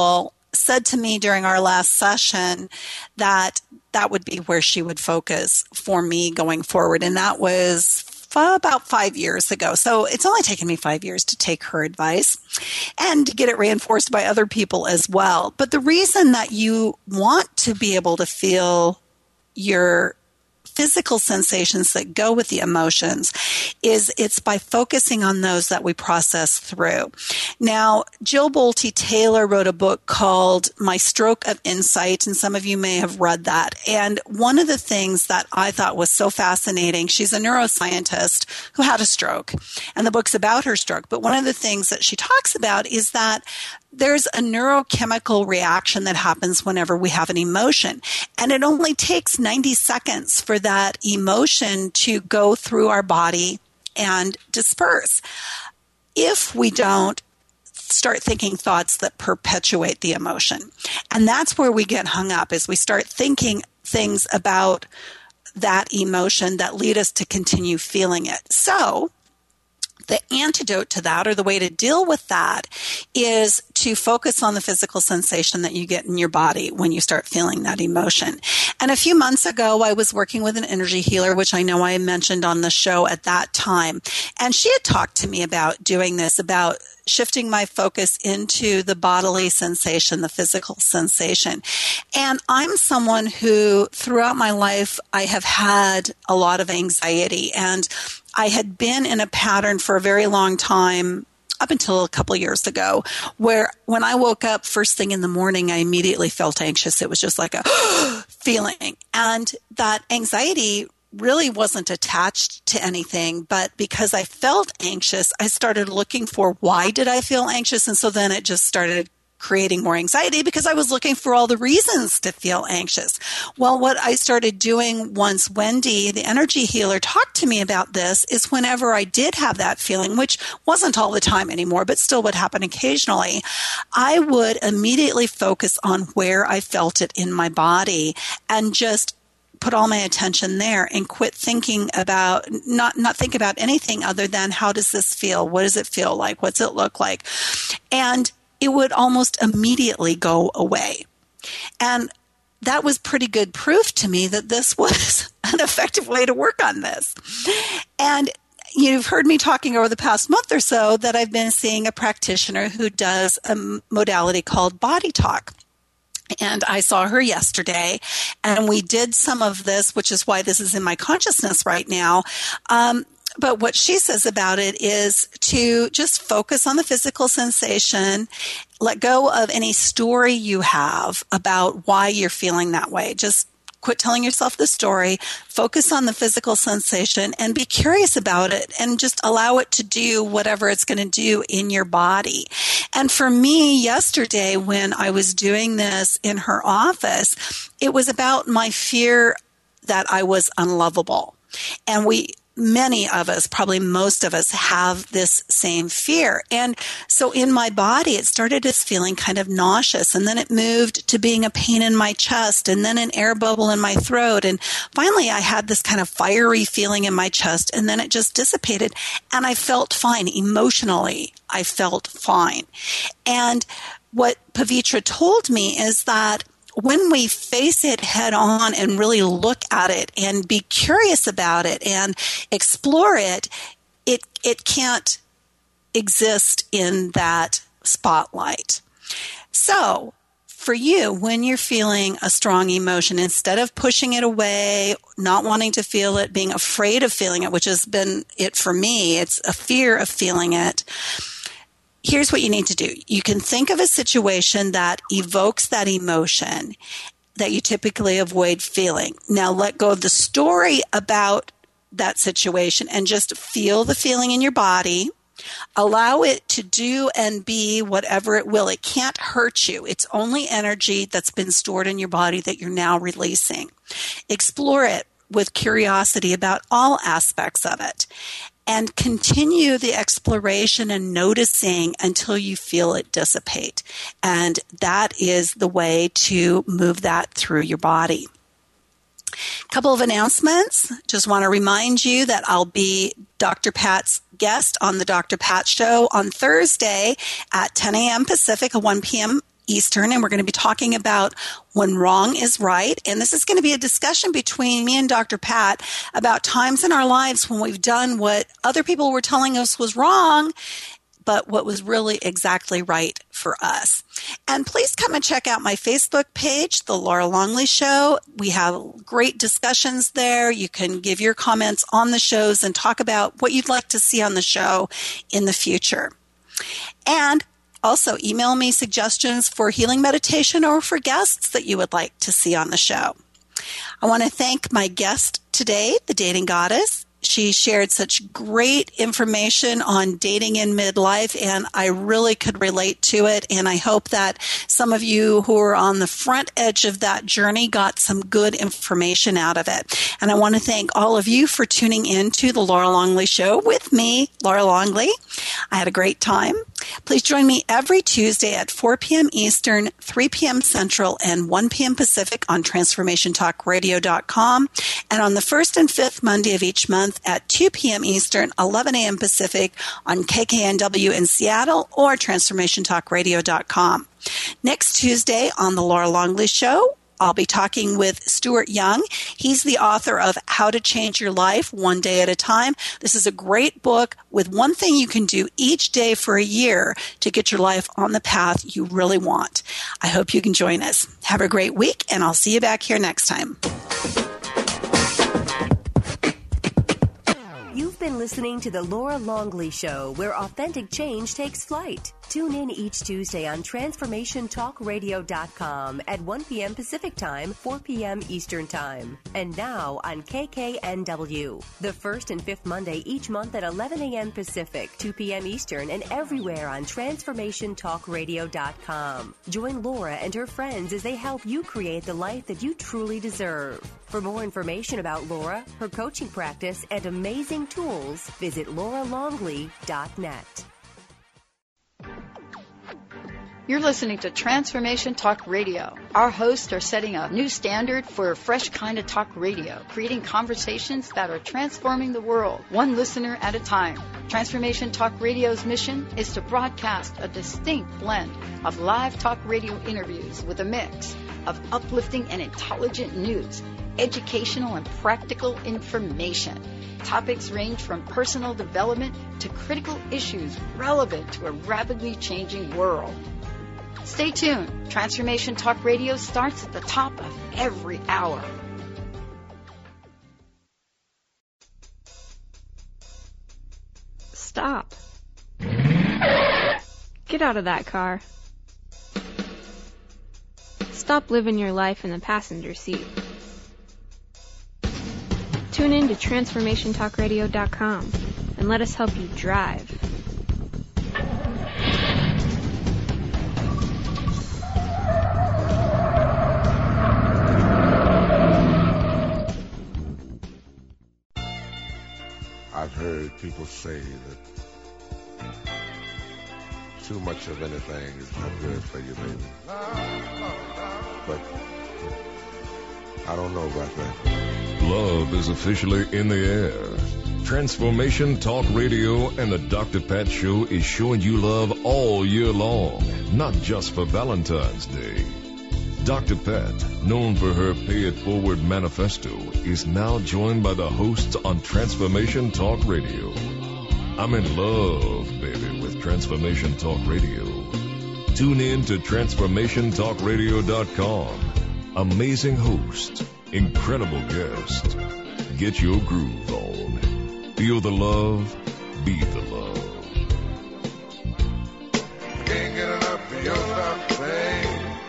said to me during our last session that that would be where she would focus for me going forward. And that was f- about five years ago. So it's only taken me five years to take her advice and to get it reinforced by other people as well. But the reason that you want to be able to feel your physical sensations that go with the emotions is it's by focusing on those that we process through. Now, Jill Bolte Taylor wrote a book called My Stroke of Insight, and some of you may have read that. And one of the things that I thought was so fascinating, she's a neuroscientist who had a stroke, and the book's about her stroke. But one of the things that she talks about is that there's a neurochemical reaction that happens whenever we have an emotion. And it only takes ninety seconds for that emotion to go through our body and disperse. If we don't start thinking thoughts that perpetuate the emotion. And that's where we get hung up, is we start thinking things about that emotion that lead us to continue feeling it. So the antidote to that, or the way to deal with that, is to focus on the physical sensation that you get in your body when you start feeling that emotion. And a few months ago, I was working with an energy healer, which I know I mentioned on the show at that time. And she had talked to me about doing this, about shifting my focus into the bodily sensation, the physical sensation. And I'm someone who, throughout my life, I have had a lot of anxiety, and I had been in a pattern for a very long time, up until a couple of years ago, where when I woke up first thing in the morning, I immediately felt anxious. It was just like a feeling. And that anxiety really wasn't attached to anything, but because I felt anxious, I started looking for why did I feel anxious? And so then it just started creating more anxiety because I was looking for all the reasons to feel anxious. Well, what I started doing once Wendy, the energy healer, talked to me about this is whenever I did have that feeling, which wasn't all the time anymore, but still would happen occasionally, I would immediately focus on where I felt it in my body and just put all my attention there and quit thinking about, not, not think about anything other than how does this feel? What does it feel like? What's it look like? And it would almost immediately go away. And that was pretty good proof to me that this was an effective way to work on this. And you've heard me talking over the past month or so that I've been seeing a practitioner who does a modality called Body Talk. And I saw her yesterday, and we did some of this, which is why this is in my consciousness right now. Um, But what she says about it is to just focus on the physical sensation, let go of any story you have about why you're feeling that way. Just quit telling yourself the story, focus on the physical sensation, and be curious about it, and just allow it to do whatever it's going to do in your body. And for me, yesterday when I was doing this in her office, it was about my fear that I was unlovable. And we Many of us, probably most of us, have this same fear. And so in my body, it started as feeling kind of nauseous, and then it moved to being a pain in my chest, and then an air bubble in my throat. And finally, I had this kind of fiery feeling in my chest, and then it just dissipated, and I felt fine. Emotionally, I felt fine. And what Pavitra told me is that when we face it head on and really look at it and be curious about it and explore it, it it can't exist in that spotlight. So for you, when you're feeling a strong emotion, instead of pushing it away, not wanting to feel it, being afraid of feeling it, which has been it for me, it's a fear of feeling it, here's what you need to do. You can think of a situation that evokes that emotion that you typically avoid feeling. Now let go of the story about that situation and just feel the feeling in your body. Allow it to do and be whatever it will. It can't hurt you. It's only energy that's been stored in your body that you're now releasing. Explore it with curiosity about all aspects of it. And continue the exploration and noticing until you feel it dissipate. And that is the way to move that through your body. A couple of announcements. Just want to remind you that I'll be Doctor Pat's guest on the Doctor Pat Show on Thursday at ten a.m. Pacific, one p.m. Eastern, and we're going to be talking about when wrong is right. And this is going to be a discussion between me and Doctor Pat about times in our lives when we've done what other people were telling us was wrong, but what was really exactly right for us. And please come and check out my Facebook page, The Laura Longley Show. We have great discussions there. You can give your comments on the shows and talk about what you'd like to see on the show in the future. And also email me suggestions for healing meditation or for guests that you would like to see on the show. I want to thank my guest today, the Dating Goddess. She shared such great information on dating in midlife, and I really could relate to it. And I hope that some of you who are on the front edge of that journey got some good information out of it. And I want to thank all of you for tuning in to the Laura Longley Show with me, Laura Longley. I had a great time. Please join me every Tuesday at four p.m. Eastern, three p.m. Central, and one p.m. Pacific on transformation talk radio dot com, and on the first and fifth Monday of each month at two p.m. Eastern, eleven a.m. Pacific on K K N W in Seattle or transformation talk radio dot com. Next Tuesday on the Laura Longley Show, I'll be talking with Stuart Young. He's the author of How to Change Your Life One Day at a Time. This is a great book with one thing you can do each day for a year to get your life on the path you really want. I hope you can join us. Have a great week, and I'll see you back here next time. You've been listening to The Laura Longley Show, where authentic change takes flight. Tune in each Tuesday on transformation talk radio dot com at one p.m. Pacific Time, four p.m. Eastern Time. And now on K K N W, the first and fifth Monday each month at eleven a.m. Pacific, two p.m. Eastern, and everywhere on transformation talk radio dot com. Join Laura and her friends as they help you create the life that you truly deserve. For more information about Laura, her coaching practice, and amazing tools, visit laura longley dot net. You're listening to Transformation Talk Radio. Our hosts are setting a new standard for a fresh kind of talk radio, creating conversations that are transforming the world, one listener at a time. Transformation Talk Radio's mission is to broadcast a distinct blend of live talk radio interviews with a mix of uplifting and intelligent news, educational and practical information. Topics range from personal development to critical issues relevant to a rapidly changing world. Stay tuned. Transformation Talk Radio starts at the top of every hour. Stop. Get out of that car. Stop living your life in the passenger seat. Tune in to transformation talk radio dot com and let us help you drive. I've heard people say that too much of anything is not good for you, baby. But I don't know about that. Love is officially in the air. Transformation Talk Radio and the Doctor Pat Show is showing you love all year long, not just for Valentine's Day. Doctor Pat, known for her Pay It Forward manifesto, is now joined by the hosts on Transformation Talk Radio. I'm in love, baby, with Transformation Talk Radio. Tune in to transformation talk radio dot com. Amazing host, incredible guest. Get your groove on. Feel the love, be the love. Can't get enough of your love, babe.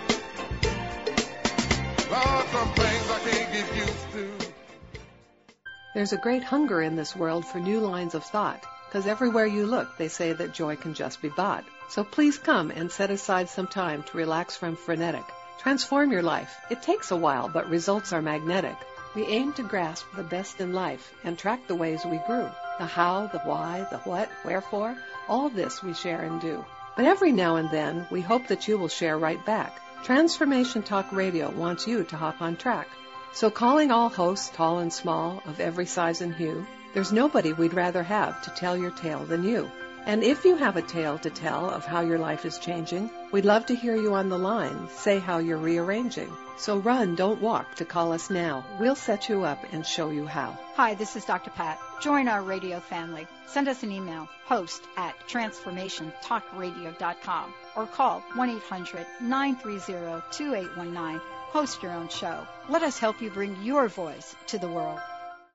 Lord, some things I can't get used to. There's a great hunger in this world for new lines of thought, because everywhere you look, they say that joy can just be bought. So please come and set aside some time to relax from frenetic. Transform your life. It takes a while, but results are magnetic. We aim to grasp the best in life and track the ways we grew. The how, the why, the what, wherefore, all this we share and do. But every now and then, we hope that you will share right back. Transformation Talk Radio wants you to hop on track. So calling all hosts, tall and small, of every size and hue, there's nobody we'd rather have to tell your tale than you. And if you have a tale to tell of how your life is changing, we'd love to hear you on the line. Say how you're rearranging. So run, don't walk, to call us now. We'll set you up and show you how. Hi, this is Doctor Pat. Join our radio family. Send us an email, host at transformation talk radio dot com, or call one eight hundred nine three zero two eight one nine. Host your own show. Let us help you bring your voice to the world.